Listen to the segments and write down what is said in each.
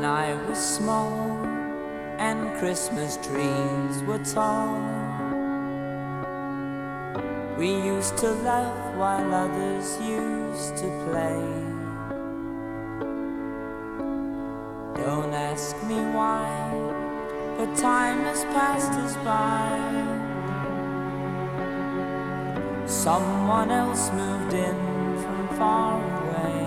I was small and Christmas trees were tall, we used to laugh while others used to play. Don't ask me why, but time has passed us by. Someone else moved in from far away.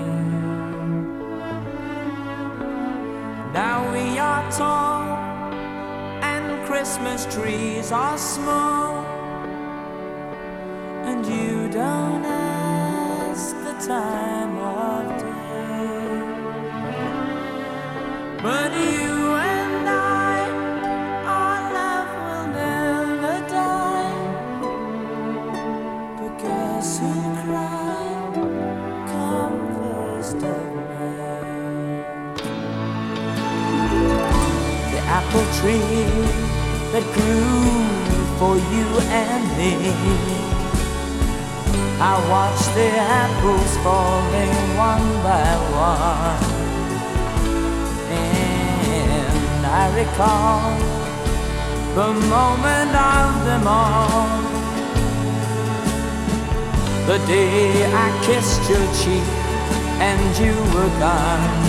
Now we are tall and Christmas trees are small, and you don't ask the time of day. But you and I, our love will never die. But guess who cried come 1st of May? The apple tree that grew for you and me, I watch the apples falling one by one, and I recall the moment of them all, the day I kissed your cheek and you were gone.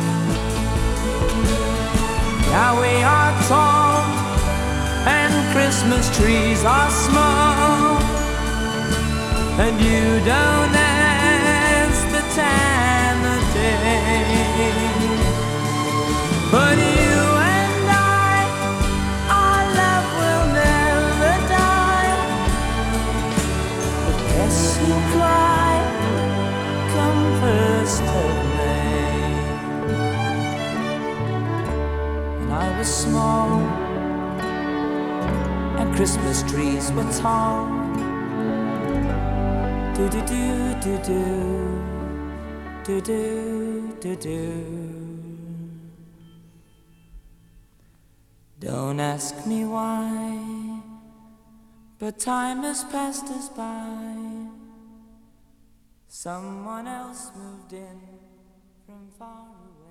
Now we are tall and Christmas trees are small, and you don't ask the time of day. But you and I, our love will never die. But guess who cried come 1st of May? And I was small and Christmas trees were tall. Do do do do do do do do do. Don't ask me why, but time has passed us by. Someone else moved in from far away.